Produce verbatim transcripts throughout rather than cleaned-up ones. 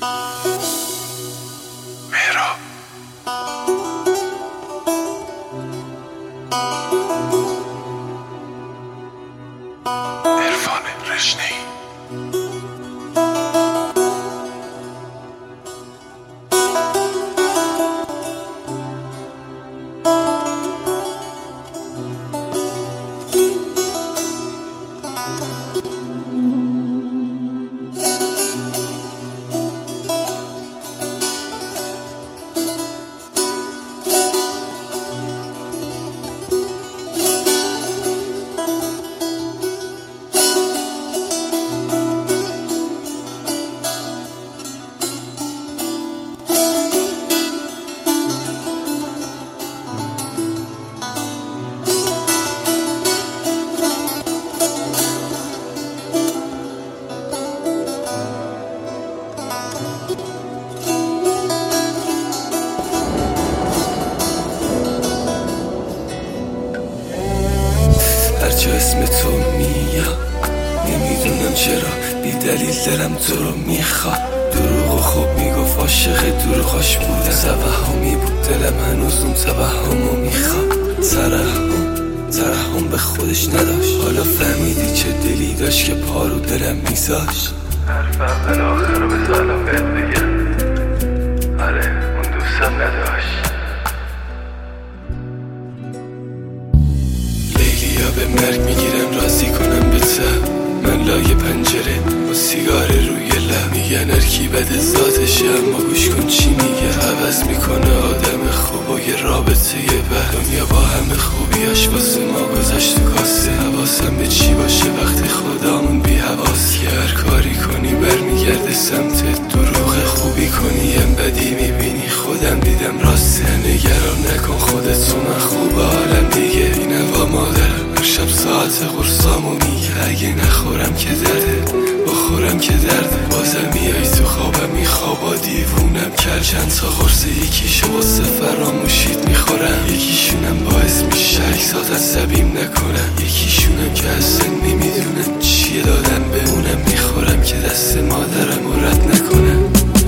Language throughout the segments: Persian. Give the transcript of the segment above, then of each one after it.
مهراب عرفان رشنه‌ای هرچه اسم تو میاد نمیدونم چرا بی دلیل دلم تو رو میخواد. دروغ و خوب میگفت عاشق دروغاش بود، توهمی بود دلم هنوز اون توهمو میخواد. ترحم ترحم به خودش نداشت، حالا فهمیدی چه دلی داشت که پارو دلم میذاشت. حرف اول آخر رو به سلام بهت بگم، آره اون دوستم نداشت. لیلیا به مرگ میگیرم راضی کنم به تب، من لای پنجره با سیگار روی لب. میگن ارکی بده ذاتشه اما گوش کن چی میگه، عوض میکنه آدم خوب و یه رابطه یه بد. دنیا با همه خوبیاش واسه ما گذاشت تو کاسه، حواسم به چی باشه وقتی خدامون بی حواس. که هر کاری کنی برمیگرده سمت دروغ، خوبی کنی ام بدی میبینی خودم دیدم راسته. نگران نکن خودتو من خوب حالم دیگه، اینه با مادرم هر شب ساعت قرصامو میگه. اگه نخورم که درده بخورم که درده، بازم میای تو خوابم میخوابا دیوونم کرد. چند تا قرص یکیشو واسه فراموشیت میخورم، یکیشونم باعث میشه اکسات عصبیم نکنم، یکیشونم که اصلا نمیدونم چیه دادم به اونم میخورم که دست مادرم رد نکنم.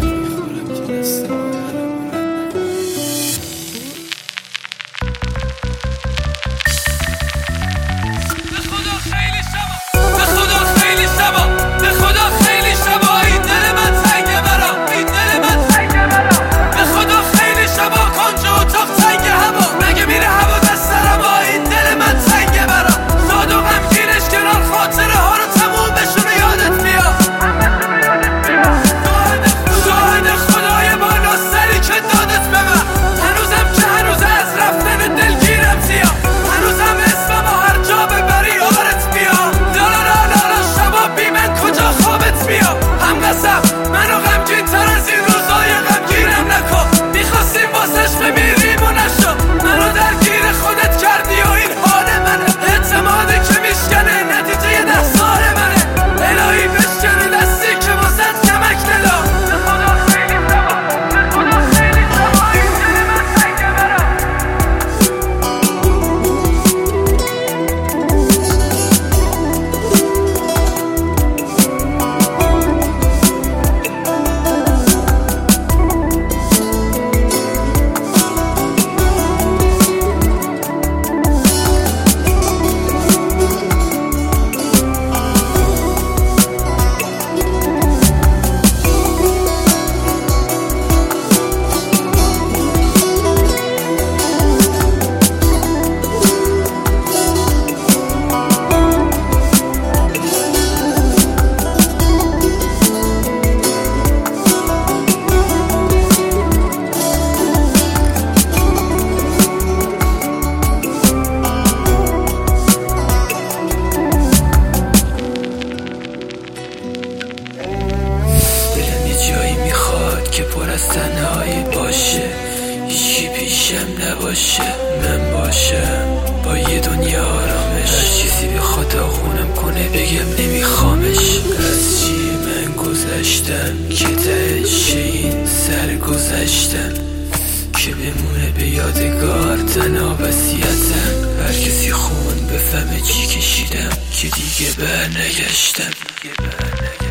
که پر از تنهایی باشه، هیچی پیشم نباشه، من باشم با یه دنیا آرامش. هر چیزی بخواد آخونم کنه بگم نمیخوامش. از چی من گذشتم که تهش این سر گذشتم، که بمونه به یادگار تنها وصیتم. هر کسی خون بفهمه چی کشیدم که دیگه بر نگشتم.